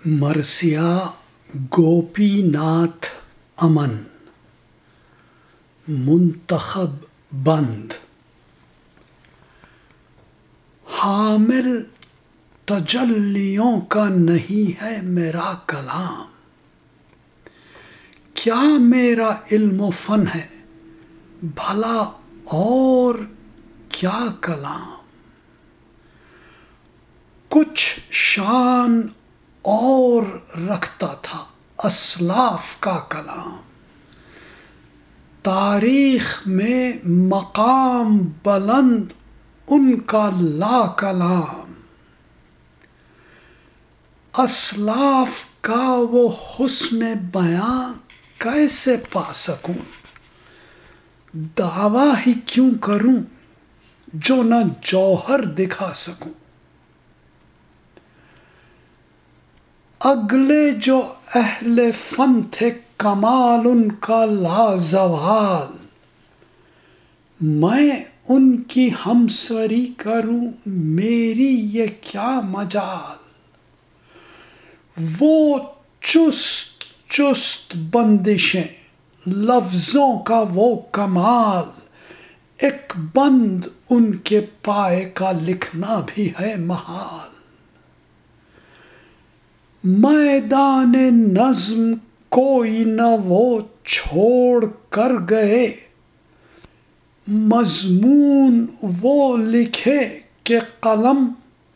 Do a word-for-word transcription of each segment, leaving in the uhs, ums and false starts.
مرثیہ گوپی ناتھ امن منتخب بند حامل تجلیوں کا نہیں ہے میرا کلام، کیا میرا علم و فن ہے بھلا اور کیا کلام؟ کچھ شان اور رکھتا تھا اسلاف کا کلام، تاریخ میں مقام بلند ان کا لا کلام۔ اسلاف کا وہ حسن بیاں کیسے پا سکوں، دعویٰ ہی کیوں کروں جو نہ جوہر دکھا سکوں۔ اگلے جو اہل فن تھے کمال ان کا لازوال، میں ان کی ہمسری کروں میری یہ کیا مجال۔ وہ چست چست بندشیں لفظوں کا وہ کمال، ایک بند ان کے پائے کا لکھنا بھی ہے محال۔ میدان نظم کوئی نہ وہ چھوڑ کر گئے، مضمون وہ لکھے کہ قلم۔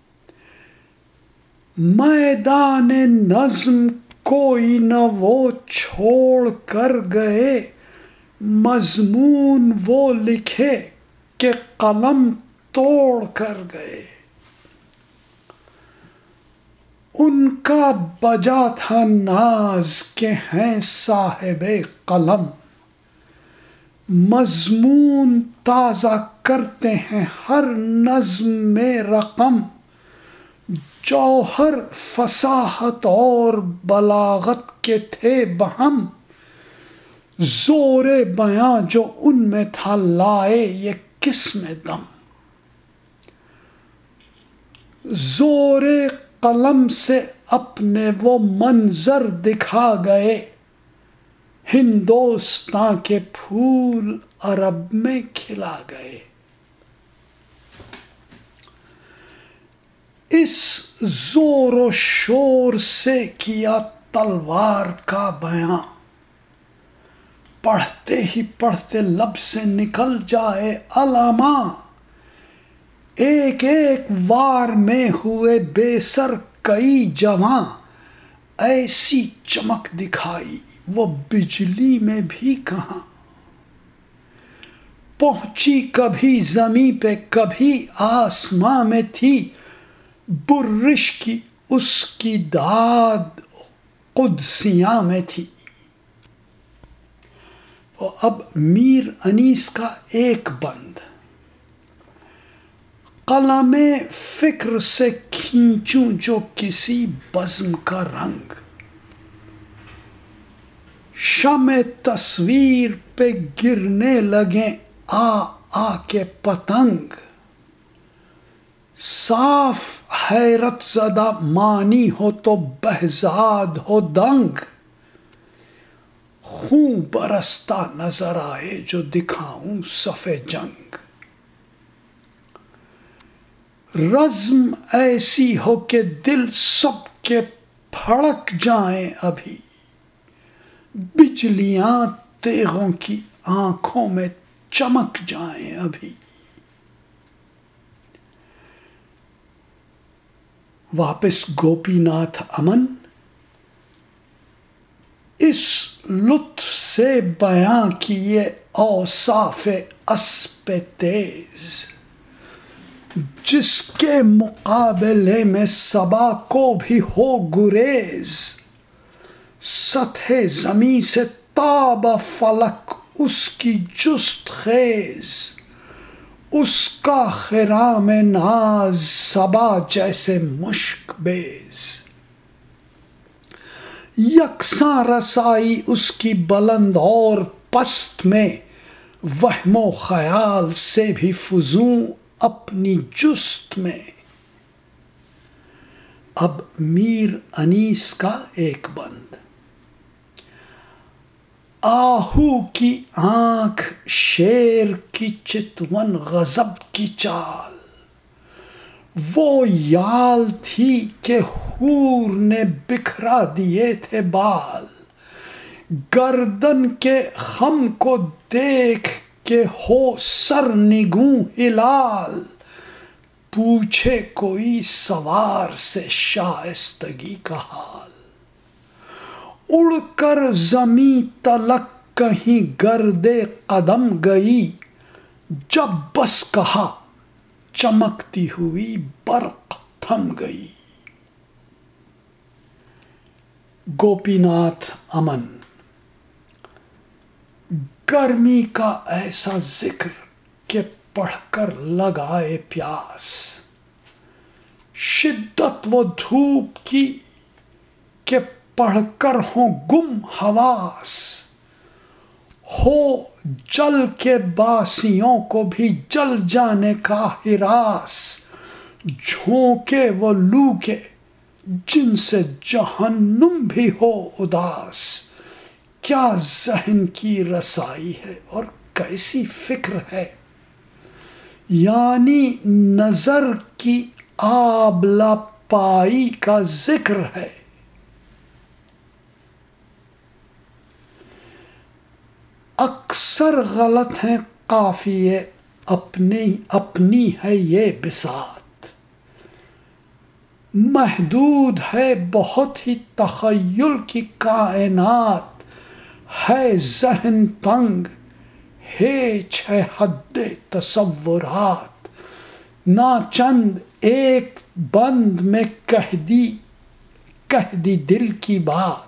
میدان نظم کوئی نہ وہ چھوڑ کر گئے، مضمون وہ لکھے کہ قلم توڑ کر گئے۔ ان کا بجا تھا ناز کہ ہیں صاحب قلم، مضمون تازہ کرتے ہیں ہر نظم میں رقم۔ جوہر فصاحت اور بلاغت کے تھے بہم، زور بیاں جو ان میں تھا لائے یہ کس میں دم۔ زور قلم سے اپنے وہ منظر دکھا گئے، ہندوستاں کے پھول عرب میں کھلا گئے۔ اس زور و شور سے کیا تلوار کا بیاں، پڑھتے ہی پڑھتے لب سے نکل جائے علماء۔ ایک ایک وار میں ہوئے بے سر کئی جواں، ایسی چمک دکھائی وہ بجلی میں بھی کہاں۔ پہنچی کبھی زمیں پہ کبھی آسماں میں تھی، برش کی اس کی داد قدسیاں میں تھی۔ تو اب میر انیس کا ایک بند، قلم فکر سے کھینچوں جو کسی بزم کا رنگ، شمع تصویر پہ گرنے لگیں آ آ کے پتنگ۔ صاف حیرت زدہ معنی ہو تو بہزاد ہو دنگ، خون برستا نظر آئے جو دکھاؤں صف جنگ۔ رزم ایسی ہو کہ دل سب کے پھڑک جائیں ابھی، بجلیاں تیغوں کی آنکھوں میں چمک جائیں ابھی۔ واپس گوپی ناتھ امن، اس لطف سے بیاں کیے اوصاف اسب تیز، جس کے مقابلے میں صبا کو بھی ہو گریز۔ سطح زمیں سے تاب فلک اس کی جست خیز، اس کا خرام ناز صبا جیسے مشک بیز۔ یکساں رسائی اس کی بلند اور پست میں، وہم و خیال سے بھی فزوں اپنی جست میں۔ اب میر انیس کا ایک بند. آہو کی آنکھ شیر کی چتون غضب کی چال، وہ یال تھی کہ حور نے بکھرا دیے تھے بال. گردن کے خم کو دیکھ کے ہو سر نگوں ہلال، پوچھے کوئی سوار سے شائستگی کا حال. اڑ کر زمیں تلک کہیں گرد قدم گئی، جب بس کہا چمکتی ہوئی برق تھم گئی. گوپی ناتھ امن. گرمی کا ایسا ذکر کہ پڑھ کر لگائے پیاس، شدت وہ دھوپ کی کہ پڑھ کر ہوں گم حواس. ہو جل کے باسیوں کو بھی جل جانے کا ہراس، جھونکے وہ لو کے جن سے جہنم بھی ہو اداس. کیا ذہن کی رسائی ہے اور کیسی فکر ہے، یعنی نظر کی آبلہ پائی کا ذکر ہے. اکثر غلط ہیں قافیے اپنی اپنی ہے یہ بساط، محدود ہے بہت ہی تخیل کی کائنات. ہے ذہن تنگ ہیچ ہے حد تصورات، نہ چند ایک بند میں کہہ دی کہہ دی دل کی بات.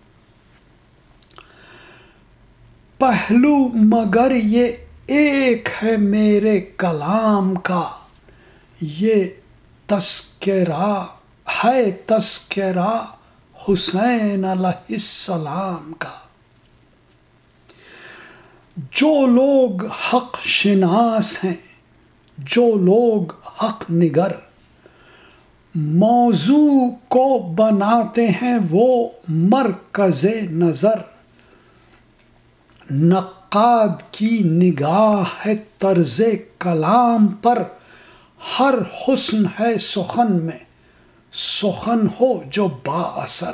پہلو مگر یہ ایک ہے میرے کلام کا، یہ تذکرہ ہے تذکرہ حسین علیہ السلام کا. جو لوگ حق شناس ہیں، جو لوگ حق نگر، موضوع کو بناتے ہیں وہ مرکز نظر. نقاد کی نگاہ ہے طرز کلام پر، ہر حسن ہے سخن میں، سخن ہو جو با اثر.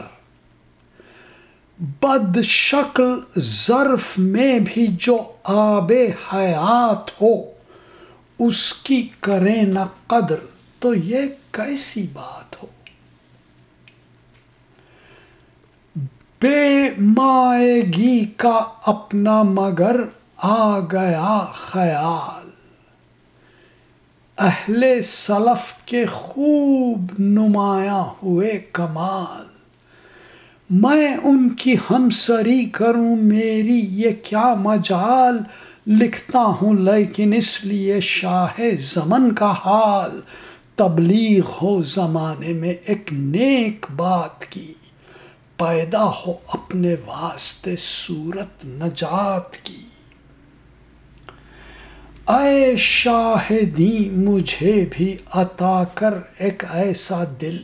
بد شکل ظرف میں بھی جو آب حیات ہو، اس کی کرے نہ قدر تو یہ کیسی بات ہو. بے مائگی کا اپنا مگر آ گیا خیال، اہل سلف کے خوب نمایاں ہوئے کمال. میں ان کی ہمسری کروں میری یہ کیا مجال، لکھتا ہوں لیکن اس لیے شاہ زمن کا حال. تبلیغ ہو زمانے میں ایک نیک بات کی، پیدا ہو اپنے واسطے صورت نجات کی. اے شاہدی مجھے بھی عطا کر ایک ایسا دل،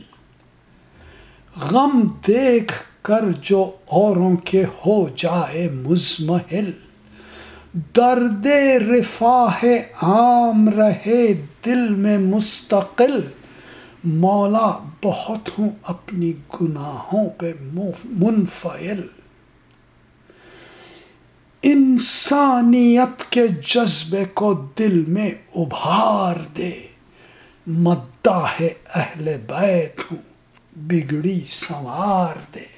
غم دیکھ کر جو اوروں کے ہو جائے مضمحل. درد رفاہ عام رہے دل میں مستقل، مولا بہت ہوں اپنی گناہوں پہ منفعل. انسانیت کے جذبے کو دل میں ابھار دے، مداح اہل بیت ہوں بگڑی سنوار دے.